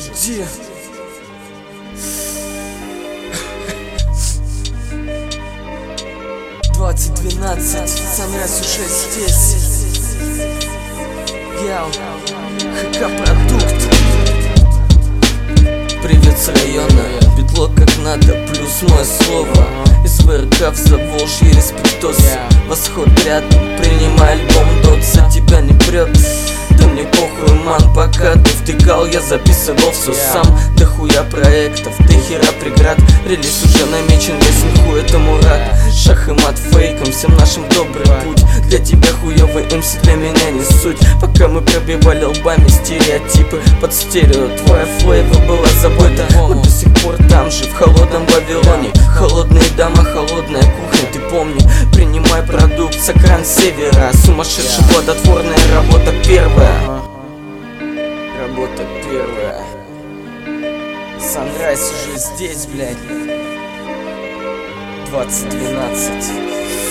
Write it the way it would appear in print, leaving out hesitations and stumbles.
где? «2012», Sunrise уже здесь. Яу, ХК-продукт. Привет с района, битло как надо, плюс мое слово. Из ВРК в Заволжье, респектос. Восход рядом, принимай альбом, дотса тебя не прет. Да мне похуй, ман, пока ты втыкал, я записывал все сам. Да хуя проектов, да хера преград. Релиз уже намечен, ясен хуй, этому рад. Шах и мат фейком, всем нашим добрый путь. Для тебя хуёвый МС, для меня не суть. Пока мы пробивали лбами стереотипы под стерео, твоя флейва была забыта. Мы до сих пор там же, в холодном Вавилоне. Холодные дома, холодная кухня, ты помни. Принимай продукт с окраин севера. Сумасшедшая плодотворная работа первая. Работа первая. Sunrise уже здесь, блядь. 2012.